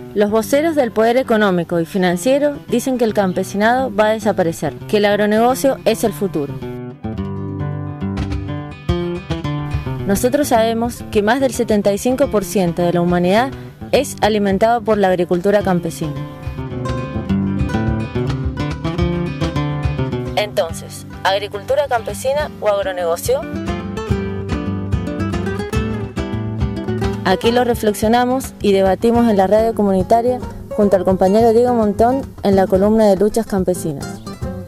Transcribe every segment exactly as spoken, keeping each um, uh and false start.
Los voceros del poder económico y financiero dicen que el campesinado va a desaparecer, que el agronegocio es el futuro. Nosotros sabemos que más del setenta y cinco por ciento de la humanidad es alimentado por la agricultura campesina. Entonces, ¿agricultura campesina o agronegocio? Aquí lo reflexionamos y debatimos en la radio comunitaria junto al compañero Diego Montón en la columna de Luchas Campesinas.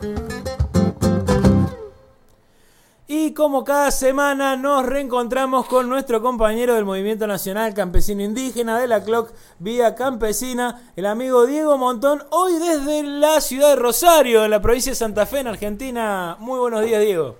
Y como cada semana nos reencontramos con nuestro compañero del Movimiento Nacional Campesino Indígena de la C L O C Vía Campesina, el amigo Diego Montón, hoy desde la ciudad de Rosario, en la provincia de Santa Fe, en Argentina. Muy buenos días, Diego.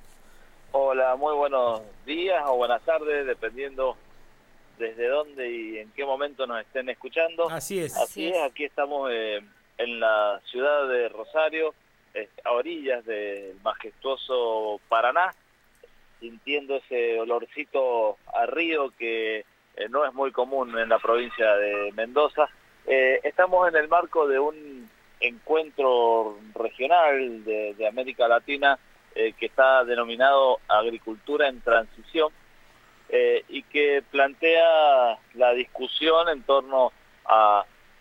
Hola, muy buenos días o buenas tardes, dependiendo desde dónde y en qué momento nos estén escuchando. Así es. Así es, aquí estamos eh, en la ciudad de Rosario, eh, a orillas del majestuoso Paraná, sintiendo ese olorcito a río que eh, no es muy común en la provincia de Mendoza. Eh, estamos en el marco de un encuentro regional de, de América Latina eh, que está denominado Agricultura en Transición, Eh, y que plantea la discusión en torno a,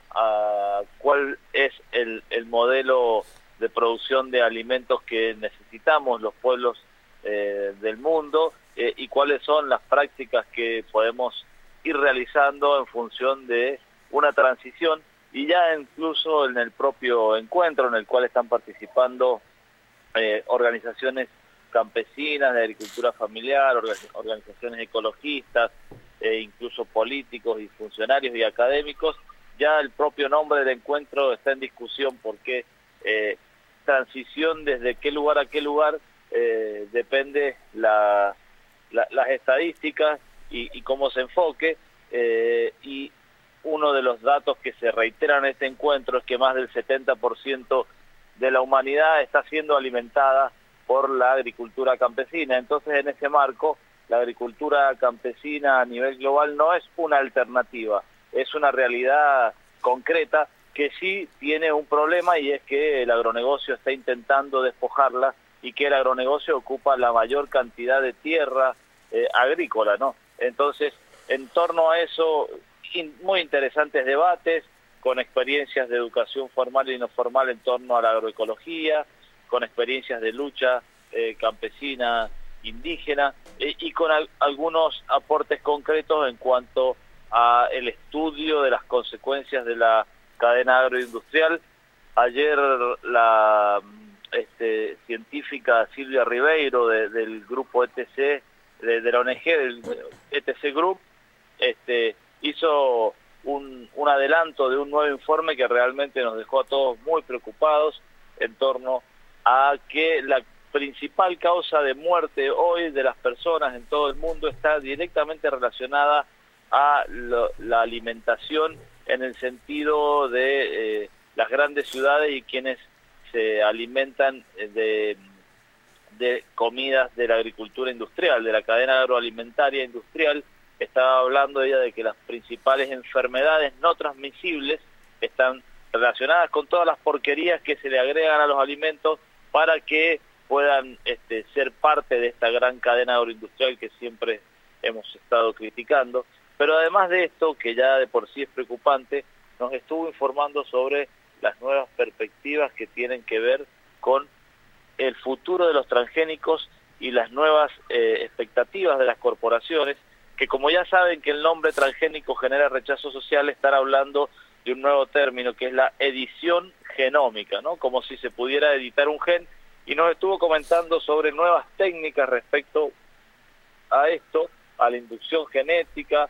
a cuál es el, el modelo de producción de alimentos que necesitamos los pueblos eh, del mundo eh, y cuáles son las prácticas que podemos ir realizando en función de una transición, y ya incluso en el propio encuentro en el cual están participando eh, organizaciones campesinas, de agricultura familiar, organizaciones ecologistas, e incluso políticos y funcionarios y académicos. Ya el propio nombre del encuentro está en discusión porque eh, transición desde qué lugar a qué lugar eh, depende la, la, las estadísticas y, y cómo se enfoque, eh, y uno de los datos que se reiteran en este encuentro es que más del setenta por ciento de la humanidad está siendo alimentada por la agricultura campesina. Entonces, en ese marco, la agricultura campesina a nivel global no es una alternativa, es una realidad concreta que sí tiene un problema, y es que el agronegocio está intentando despojarla y que el agronegocio ocupa la mayor cantidad de tierra eh, agrícola, ¿no? Entonces, en torno a eso, in, muy interesantes debates con experiencias de educación formal y no formal en torno a la agroecología, con experiencias de lucha eh, campesina, indígena, eh, y con al, algunos aportes concretos en cuanto a el estudio de las consecuencias de la cadena agroindustrial. Ayer la este, científica Silvia Ribeiro de, del grupo E T C, de, de la O N G, del E T C Group, este, hizo un, un adelanto de un nuevo informe que realmente nos dejó a todos muy preocupados en torno a que la principal causa de muerte hoy de las personas en todo el mundo está directamente relacionada a lo, la alimentación, en el sentido de eh, las grandes ciudades y quienes se alimentan de, de comidas de la agricultura industrial, de la cadena agroalimentaria industrial. Estaba hablando ella de que las principales enfermedades no transmisibles están relacionadas con todas las porquerías que se le agregan a los alimentos para que puedan este, ser parte de esta gran cadena agroindustrial que siempre hemos estado criticando. Pero además de esto, que ya de por sí es preocupante, nos estuvo informando sobre las nuevas perspectivas que tienen que ver con el futuro de los transgénicos y las nuevas eh, expectativas de las corporaciones, que como ya saben que el nombre transgénico genera rechazo social, están hablando de un nuevo término que es la edición genómica, ¿no? Como si se pudiera editar un gen, y nos estuvo comentando sobre nuevas técnicas respecto a esto, a la inducción genética,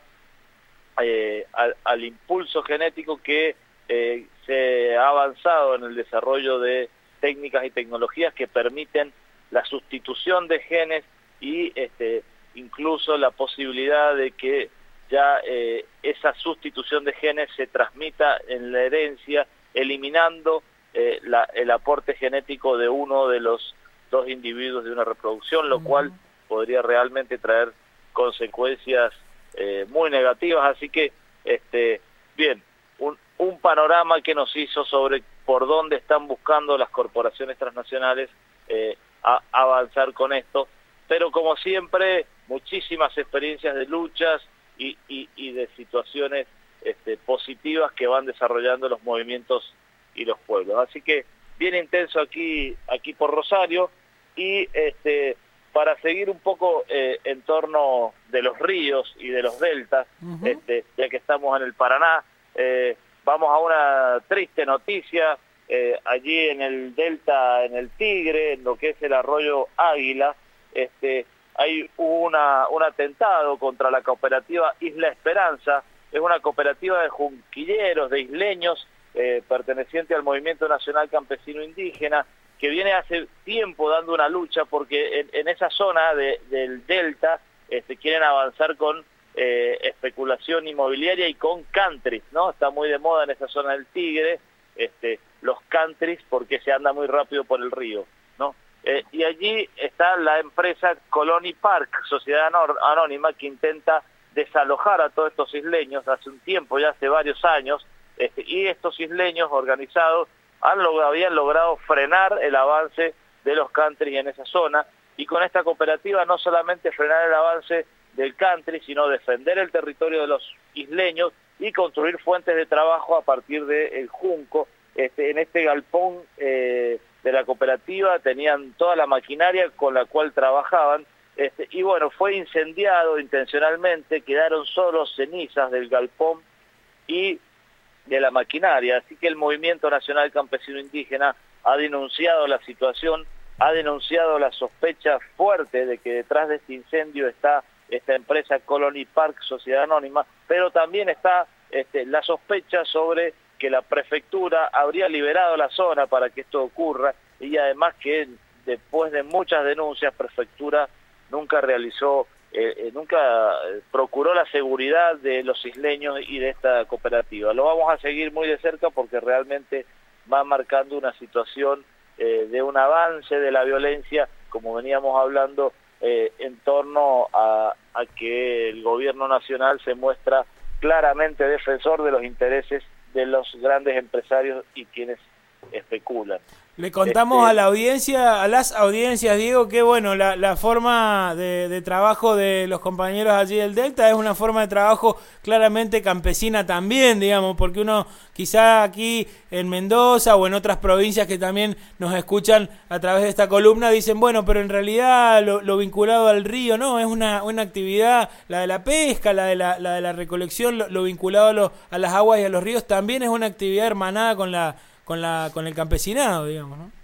eh, al, al impulso genético que eh, se ha avanzado en el desarrollo de técnicas y tecnologías que permiten la sustitución de genes y este, incluso la posibilidad de que ya eh, esa sustitución de genes se transmita en la herencia, eliminando eh, la, el aporte genético de uno de los dos individuos de una reproducción, lo cual podría realmente traer consecuencias eh, muy negativas. Así que, este, bien, un, un panorama que nos hizo sobre por dónde están buscando las corporaciones transnacionales eh, a, a avanzar con esto, pero como siempre, muchísimas experiencias de luchas y, y, y de situaciones este, positivas que van desarrollando los movimientos y los pueblos. Así que bien intenso aquí, aquí por Rosario, y este, para seguir un poco eh, en torno de los ríos y de los deltas, uh-huh. este, ya que estamos en el Paraná, eh, vamos a una triste noticia. Eh, allí en el delta, en el Tigre, en lo que es el arroyo Águila, este, hay una, un atentado contra la cooperativa Isla Esperanza. Es una cooperativa de junquilleros, de isleños, eh, perteneciente al Movimiento Nacional Campesino Indígena, que viene hace tiempo dando una lucha porque en, en esa zona de, del delta este, quieren avanzar con eh, especulación inmobiliaria y con countries, ¿no? Está muy de moda en esa zona del Tigre, este, los countries, porque se anda muy rápido por el río, ¿no? Eh, y allí está la empresa Colony Park, sociedad anónima, que intenta desalojar a todos estos isleños hace un tiempo, ya hace varios años, este, y estos isleños organizados han logrado, habían logrado frenar el avance de los country en esa zona, y con esta cooperativa no solamente frenar el avance del country, sino defender el territorio de los isleños y construir fuentes de trabajo a partir del junco. Este, en este galpón eh, de la cooperativa tenían toda la maquinaria con la cual trabajaban, este, y bueno, fue incendiado intencionalmente, quedaron solo cenizas del galpón y de la maquinaria, así que el Movimiento Nacional Campesino Indígena ha denunciado la situación, ha denunciado la sospecha fuerte de que detrás de este incendio está esta empresa Colony Park, sociedad anónima, pero también está este, la sospecha sobre que la prefectura habría liberado la zona para que esto ocurra, y además que después de muchas denuncias, prefectura nunca realizó, eh, eh, nunca procuró la seguridad de los isleños y de esta cooperativa. Lo vamos a seguir muy de cerca porque realmente va marcando una situación eh, de un avance de la violencia, como veníamos hablando, eh, en torno a, a que el gobierno nacional se muestra claramente defensor de los intereses de los grandes empresarios y quienes especulan. Le contamos este, a la audiencia, a las audiencias, Diego, que bueno, la, la forma de, de trabajo de los compañeros allí del Delta es una forma de trabajo claramente campesina también, digamos, porque uno quizá aquí en Mendoza o en otras provincias que también nos escuchan a través de esta columna dicen, bueno, pero en realidad lo, lo vinculado al río, no, es una, una actividad, la de la pesca, la de la, la, de la recolección, lo, lo vinculado a, lo, a las aguas y a los ríos también es una actividad hermanada con la con la con el campesinado, digamos, ¿no?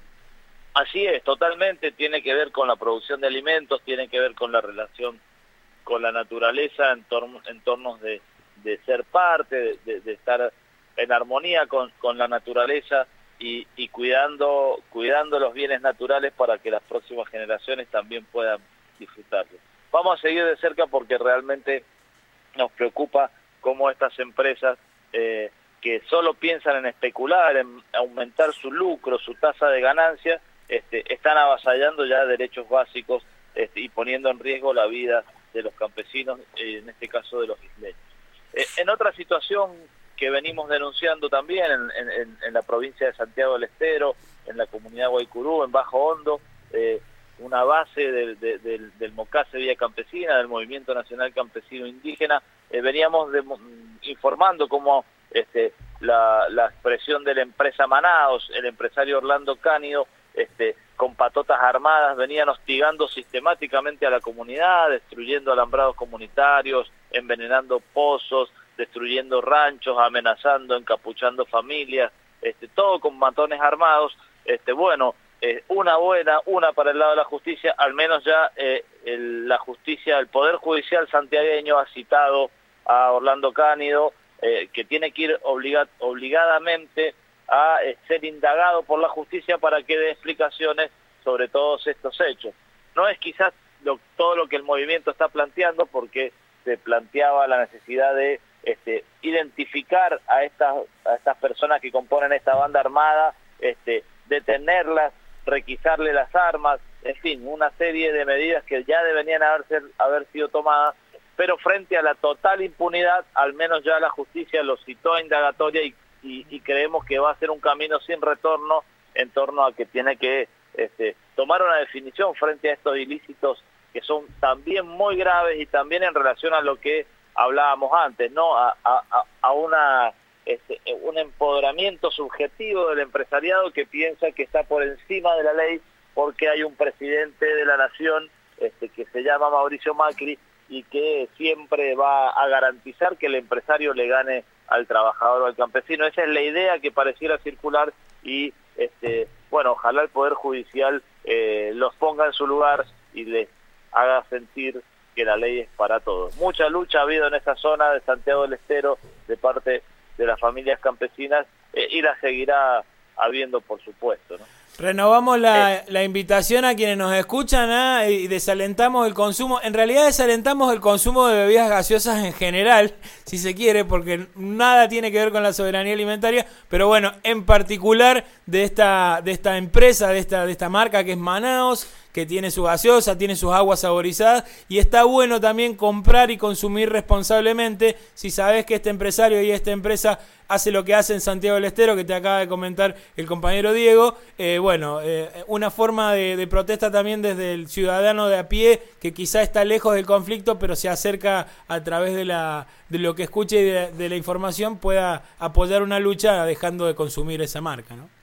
Así es, totalmente, tiene que ver con la producción de alimentos, tiene que ver con la relación con la naturaleza en, tor en tornos de, de ser parte, de, de, de estar en armonía con, con la naturaleza y, y cuidando, cuidando los bienes naturales para que las próximas generaciones también puedan disfrutarlos. Vamos a seguir de cerca porque realmente nos preocupa cómo estas empresas eh, que solo piensan en especular, en aumentar su lucro, su tasa de ganancia, este, están avasallando ya derechos básicos este, y poniendo en riesgo la vida de los campesinos, eh, en este caso de los isleños. Eh, en otra situación que venimos denunciando también en, en, en la provincia de Santiago del Estero, en la comunidad Guaycurú, en Bajo Hondo, eh, una base del, del, del, del Mocase Vía Campesina, del Movimiento Nacional Campesino Indígena, eh, veníamos de, informando cómo Este, la, la expresión de la empresa Manaos, el empresario Orlando Cánido, este, con patotas armadas, venían hostigando sistemáticamente a la comunidad, destruyendo alambrados comunitarios, envenenando pozos, destruyendo ranchos, amenazando, encapuchando familias, este, todo con matones armados. Este, bueno, eh, una buena, una para el lado de la justicia, al menos ya eh, el, la justicia, el Poder Judicial santiagueño ha citado a Orlando Cánido, Eh, que tiene que ir obliga obligadamente a eh, ser indagado por la justicia para que dé explicaciones sobre todos estos hechos. No es quizás lo, todo lo que el movimiento está planteando, porque se planteaba la necesidad de este, identificar a estas, a estas personas que componen esta banda armada, este, detenerlas, requisarle las armas, en fin, una serie de medidas que ya deberían haber, ser, haber sido tomadas, pero frente a la total impunidad, al menos ya la justicia lo citó a indagatoria y, y, y creemos que va a ser un camino sin retorno en torno a que tiene que este, tomar una definición frente a estos ilícitos que son también muy graves y también en relación a lo que hablábamos antes, ¿no? A, a, a una este, un empoderamiento subjetivo del empresariado que piensa que está por encima de la ley porque hay un presidente de la nación este, que se llama Mauricio Macri y que siempre va a garantizar que el empresario le gane al trabajador o al campesino. Esa es la idea que pareciera circular y, este, bueno, ojalá el Poder Judicial eh, los ponga en su lugar y les haga sentir que la ley es para todos. Mucha lucha ha habido en esta zona de Santiago del Estero de parte de las familias campesinas eh, y la seguirá habiendo, por supuesto, ¿no? Renovamos la, la invitación a quienes nos escuchan ¿eh? y desalentamos el consumo. En realidad desalentamos el consumo de bebidas gaseosas en general, si se quiere, porque nada tiene que ver con la soberanía alimentaria, pero bueno, en particular de esta de esta empresa, de esta de esta marca que es Manaos, que tiene su gaseosa, tiene sus aguas saborizadas, y está bueno también comprar y consumir responsablemente. Si sabes que este empresario y esta empresa hace lo que hace en Santiago del Estero, que te acaba de comentar el compañero Diego, eh, bueno, eh, una forma de, de protesta también desde el ciudadano de a pie, que quizá está lejos del conflicto, pero se acerca a través de la de lo que escuche y de, de la información, pueda apoyar una lucha dejando de consumir esa marca, ¿no?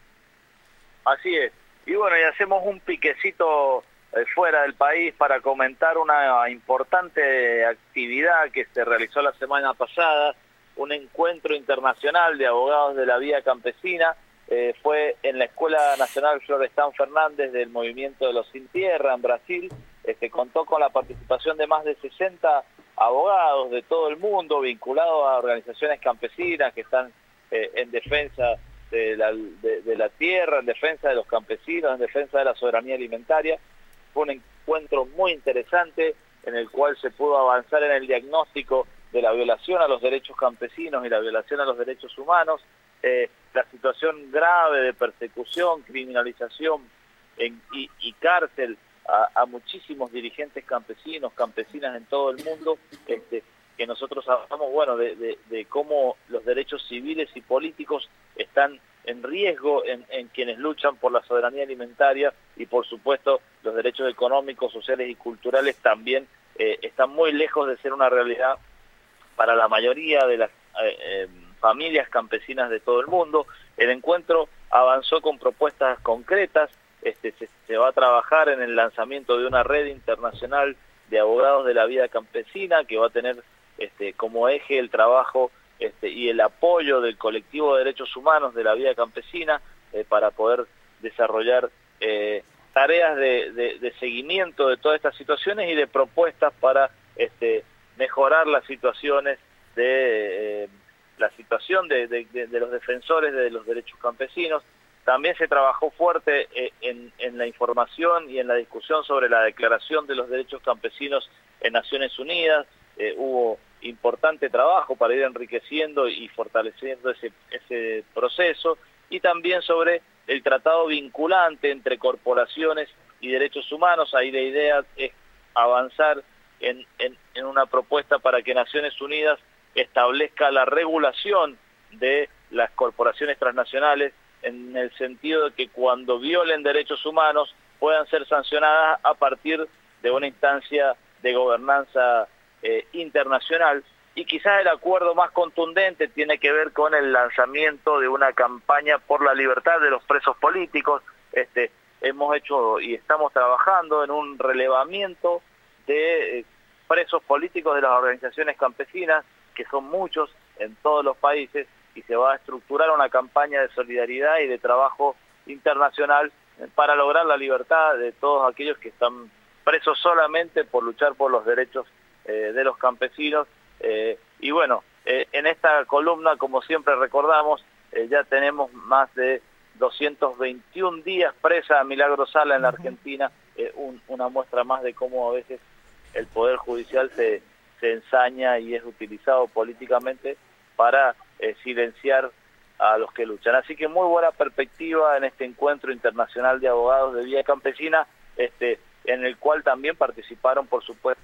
Así es. Y bueno, y hacemos un piquecito eh, fuera del país para comentar una importante actividad que se realizó la semana pasada, un encuentro internacional de abogados de la vía campesina, eh, fue en la Escuela Nacional Florestan Fernández del Movimiento de los Sin Tierra en Brasil. Este, contó con la participación de más de sesenta abogados de todo el mundo vinculados a organizaciones campesinas que están eh, en defensa De la, de, de la tierra, en defensa de los campesinos, en defensa de la soberanía alimentaria. Fue un encuentro muy interesante en el cual se pudo avanzar en el diagnóstico de la violación a los derechos campesinos y la violación a los derechos humanos, eh, la situación grave de persecución, criminalización en, y, y cárcel a, a muchísimos dirigentes campesinos, campesinas en todo el mundo, este, que nosotros hablamos, bueno, de, de, de cómo los derechos civiles y políticos están en riesgo en, en quienes luchan por la soberanía alimentaria y, por supuesto, los derechos económicos, sociales y culturales también eh, están muy lejos de ser una realidad para la mayoría de las eh, eh, familias campesinas de todo el mundo. El encuentro avanzó con propuestas concretas, este, se, se va a trabajar en el lanzamiento de una red internacional de abogados de la vida campesina que va a tener Este, como eje el trabajo este, y el apoyo del colectivo de derechos humanos de la vida campesina eh, para poder desarrollar eh, tareas de, de, de seguimiento de todas estas situaciones y de propuestas para este, mejorar las situaciones de eh, la situación de, de, de, de los defensores de los derechos campesinos. También se trabajó fuerte eh, en, en la información y en la discusión sobre la Declaración de los Derechos Campesinos en Naciones Unidas. Eh, hubo importante trabajo para ir enriqueciendo y fortaleciendo ese, ese proceso, y también sobre el tratado vinculante entre corporaciones y derechos humanos. Ahí la idea es avanzar en, en, en una propuesta para que Naciones Unidas establezca la regulación de las corporaciones transnacionales en el sentido de que cuando violen derechos humanos puedan ser sancionadas a partir de una instancia de gobernanza Eh, internacional. Y quizás el acuerdo más contundente tiene que ver con el lanzamiento de una campaña por la libertad de los presos políticos. Este, hemos hecho y estamos trabajando en un relevamiento de eh, presos políticos de las organizaciones campesinas, que son muchos en todos los países, y se va a estructurar una campaña de solidaridad y de trabajo internacional para lograr la libertad de todos aquellos que están presos solamente por luchar por los derechos de los campesinos. Eh, y bueno, eh, en esta columna, como siempre recordamos, eh, ya tenemos más de doscientos veintiún días presa a Milagro Sala en la Argentina, eh, un, una muestra más de cómo a veces el Poder Judicial se, se ensaña y es utilizado políticamente para eh, silenciar a los que luchan. Así que muy buena perspectiva en este encuentro internacional de abogados de vía campesina, este, en el cual también participaron, por supuesto,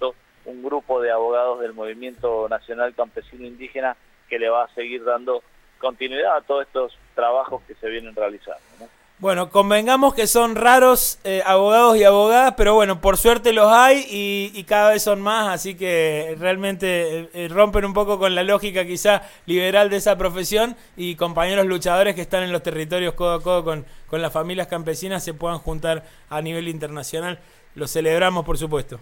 un grupo de abogados del Movimiento Nacional Campesino Indígena que le va a seguir dando continuidad a todos estos trabajos que se vienen realizando, ¿no? Bueno, convengamos que son raros eh, abogados y abogadas, pero bueno, por suerte los hay y, y cada vez son más, así que realmente eh, rompen un poco con la lógica quizá liberal de esa profesión, y compañeros luchadores que están en los territorios codo a codo con, con las familias campesinas se puedan juntar a nivel internacional. Lo celebramos, por supuesto.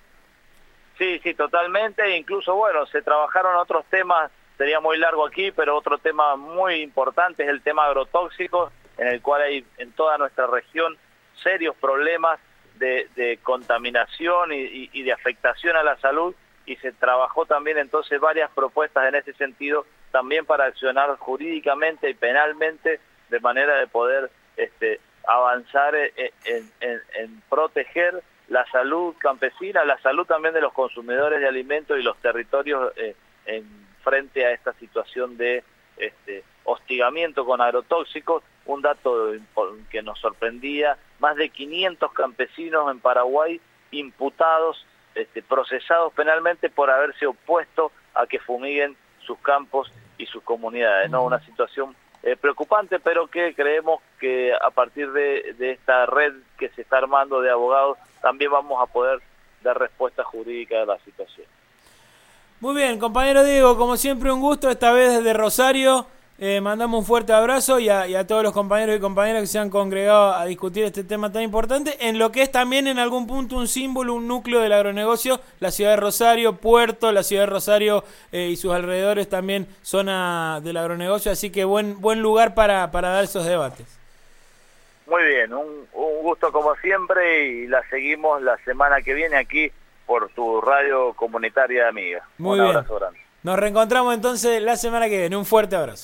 Sí, sí, totalmente. Incluso, bueno, se trabajaron otros temas, sería muy largo aquí, pero otro tema muy importante es el tema agrotóxico, en el cual hay en toda nuestra región serios problemas de, de contaminación y, y, y de afectación a la salud, y se trabajó también entonces varias propuestas en ese sentido, también para accionar jurídicamente y penalmente, de manera de poder este, avanzar en, en, en, en proteger la salud campesina, la salud también de los consumidores de alimentos y los territorios eh, en frente a esta situación de este, hostigamiento con agrotóxicos. Un dato que nos sorprendía: más de quinientos campesinos en Paraguay imputados, este, procesados penalmente por haberse opuesto a que fumiguen sus campos y sus comunidades, ¿no? Una situación eh, preocupante, pero que creemos que a partir de, de esta red que se está armando de abogados también vamos a poder dar respuesta jurídica a la situación. Muy bien, compañero Diego, como siempre un gusto, esta vez desde Rosario. Eh, mandamos un fuerte abrazo y a, y a todos los compañeros y compañeras que se han congregado a discutir este tema tan importante, en lo que es también en algún punto un símbolo, un núcleo del agronegocio, la ciudad de Rosario, Puerto, la ciudad de Rosario eh, y sus alrededores también zona del agronegocio, así que buen buen lugar para, para dar esos debates. Muy bien, un, un gusto como siempre, y la seguimos la semana que viene aquí por tu radio comunitaria amiga. Muy un bien. Abrazo grande. Nos reencontramos entonces la semana que viene, un fuerte abrazo.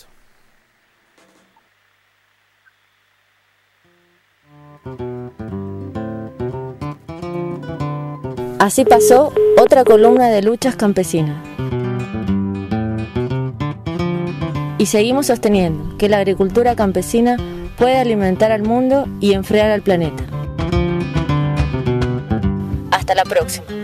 Así pasó otra columna de luchas campesinas. Y seguimos sosteniendo que la agricultura campesina puede alimentar al mundo y enfriar al planeta. Hasta la próxima.